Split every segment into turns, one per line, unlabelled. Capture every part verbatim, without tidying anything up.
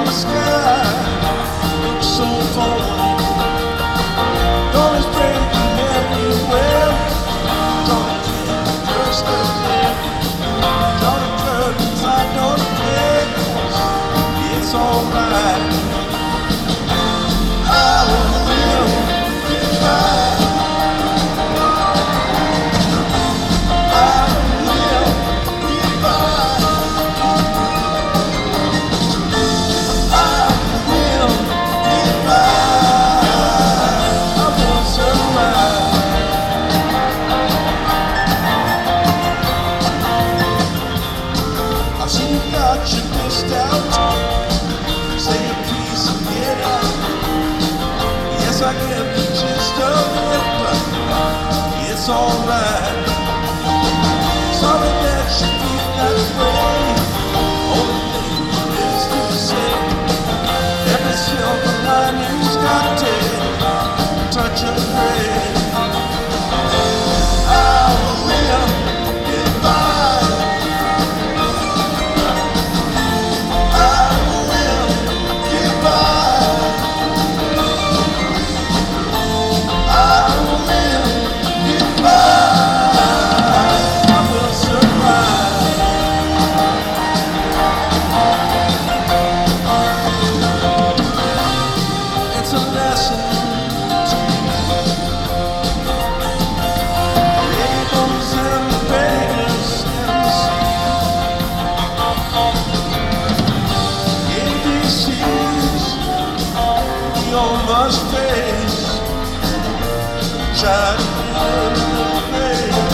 on the sky looks so phony. Don't spray you everywhere. Don't keep the first of them. Don't turn inside, don't care. It's alright. I will get by. I get the gist of it, but it's alright. Sorry that you feel that way. Only thing is to say, every silver lining's got a touch of gray. I will get by. I will get by. Must face, try to live in the face.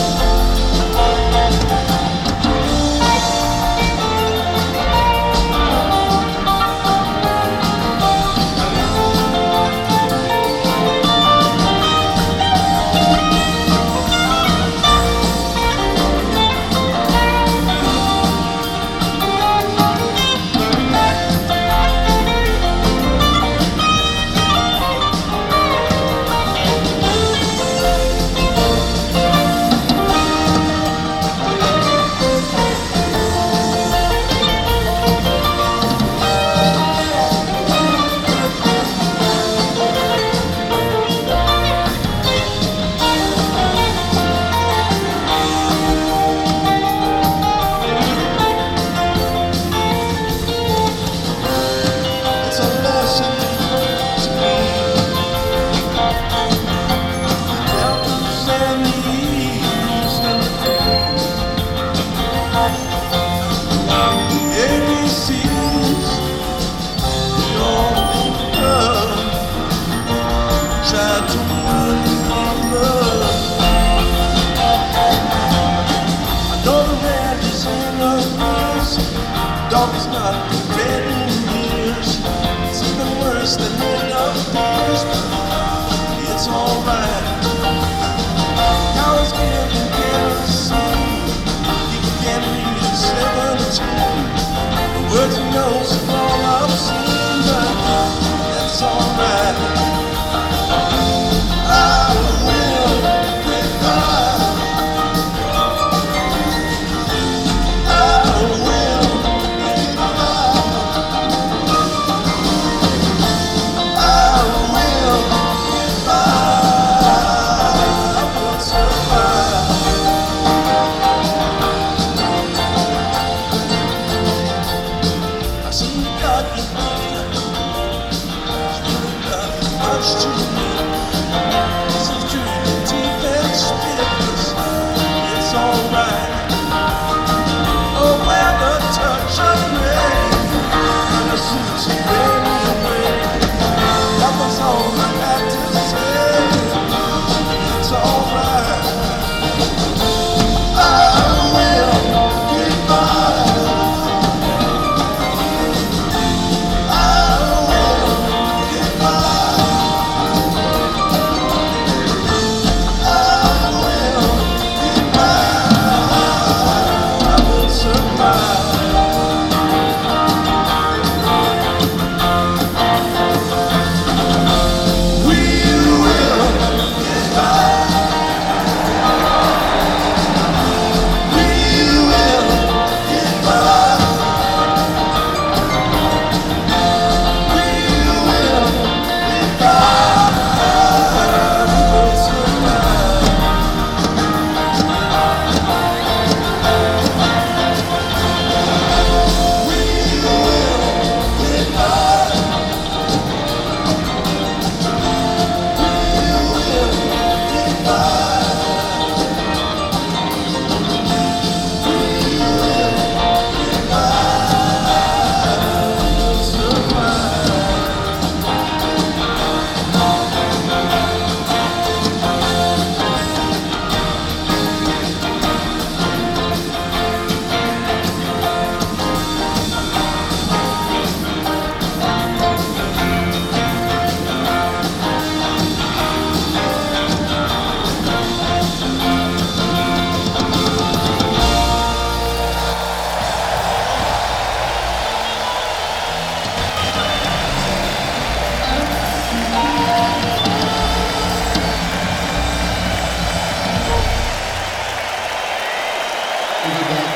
Dog's not dead in years. It's even worse than head of tears, but it's alright. Cows getting kerosene. You can't read seventeen. The words he knows are all I've seen, but that's alright. I will get by. I see
Thank you, Ben.